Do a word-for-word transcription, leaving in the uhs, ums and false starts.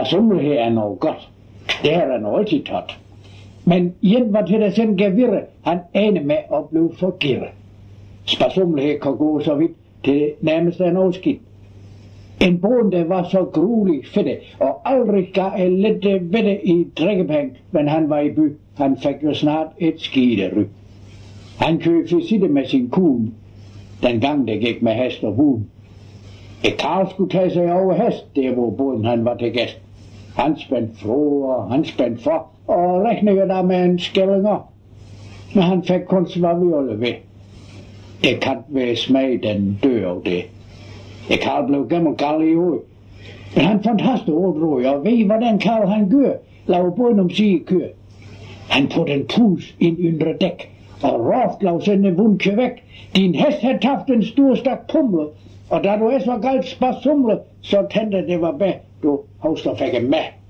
Sparsommelighed er noget godt. Det har han altid taget. Men en var til at sende gevirre, han ane med at blive forgirret. Sparsommelighed kan gå så vidt til nærmest en afskidt. En bonde var så gruelig fedte, og aldrig gav en lette vedde i drikkepenge, men han var i by. Han fik jo snart et skideryg. Han købte sitte med sin kone, den gang det gik med hest og hund. Et karl skulle tage sig over hest, det hvor bonden han var til gæst. Han spændte fro, og han spændte for, og regnede der med en skællinger. Men han fik kun svaviole ved. Det kan være smag, den dør af det. Et karl blev gammel gal i hovedet. Men han fandt hast ordrøg, og ved hvordan karl han gør, lav bonden om sige kør. Han putte en pus ind under dæk, og råft lav sende vundkø væk. Din hest havde taft en stor stak pumle, og da du er så galt sparsumle, så tændte det var med, du hoster fik med.